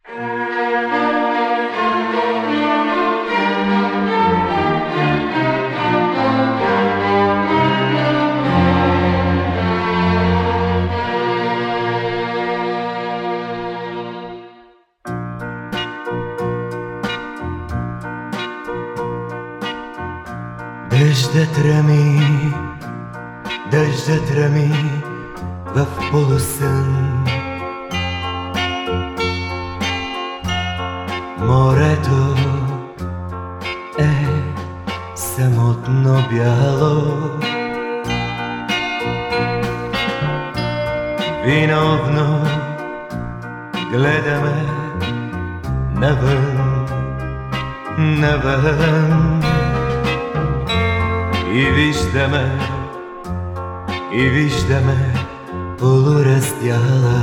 Дъждът рами в полусън. Морето е самотно бяло, виновно гледаме навън, навън. И виждаме полураздяла.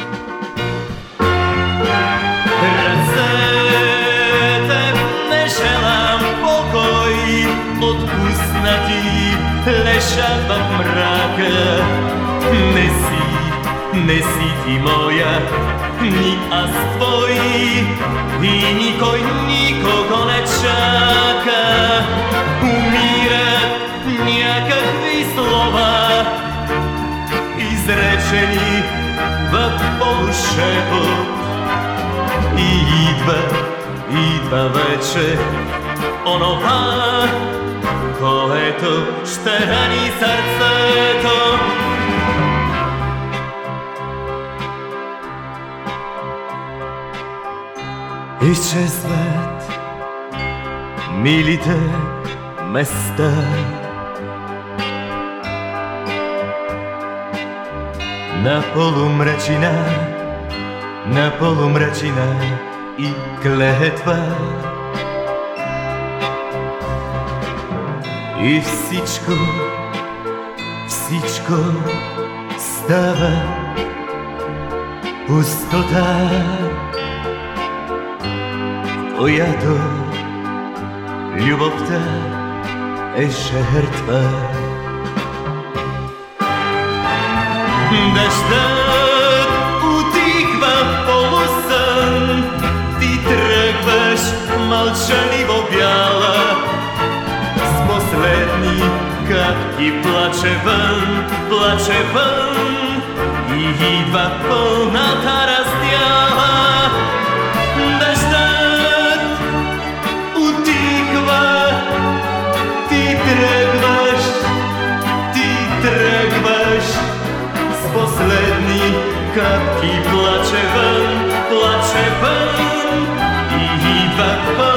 Ръцете не желам покой, отпуснати лежат в мрака. Не си ти моя, ни аз твой, и никой никого не чака. Умират някакви слова, изречени в полушепот. И идва вече онова, което ще рани сърцето. Изчезват милите места, на полумрачина и клетва. И всичко става пустота, в която любовта е жертва. Дъждът утихва в полусън, ти тръгваш мълчаливо бяла, с последни капки плаче вън, и идва пълната раздяла. Дъждът утихва, ти тръгваш, с последни капки плаче вън, и идва